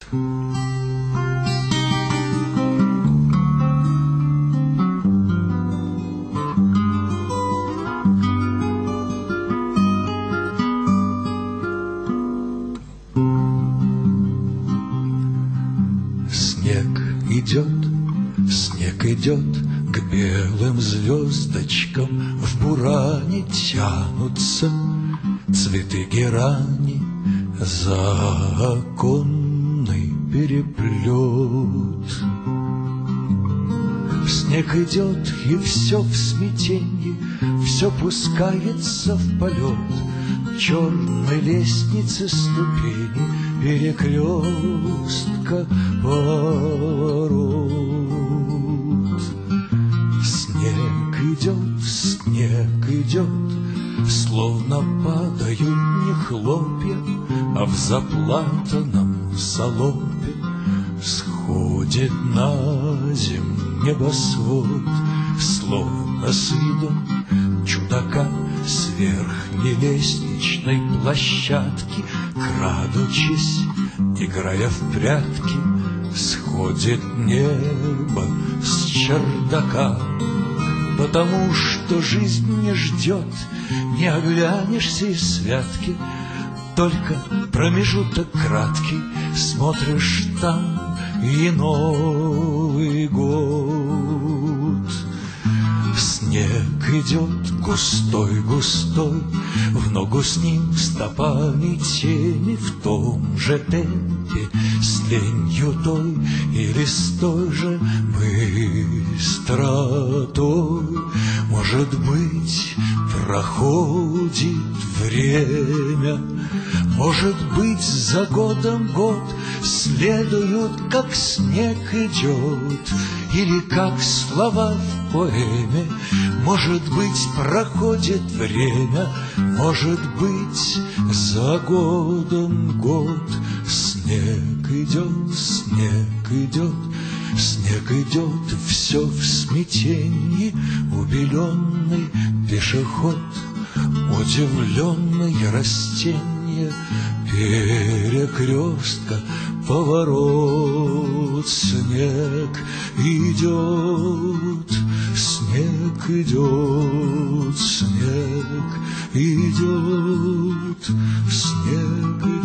Снег идет к белым звездочкам, в буране тянутся цветы герани, за оконный переплет. Снег идет, и все в смятенье, все пускается в полет. Черной лестницы ступени, перекрестка поворот. Снег идет, словно падают не хлопья, а в заплатанном салопе сходит на земь небосвод, словно с видом чудака с верхней лестничной площадки, крадучись, играя в прятки, сходит небо с чердака. Потому что жизнь не ждет, не оглянешься из святки, только промежуток краткий, смотришь там и Новый год. Снег идет густой-густой, в ногу с ним стопами тени, в том же темпе, с ленью той или с той же быстротой. Может быть, проходит время, может быть, за годом год следуют, как снег идет, или как слова в поэме. Может быть, проходит время, может быть, за годом год. Снег идет, снег идет, снег идет, все в смятенье, убеленный пешеход, удивленные растения, перекрестка, поворот. Снег идет, снег идет, снег идет, снег идет.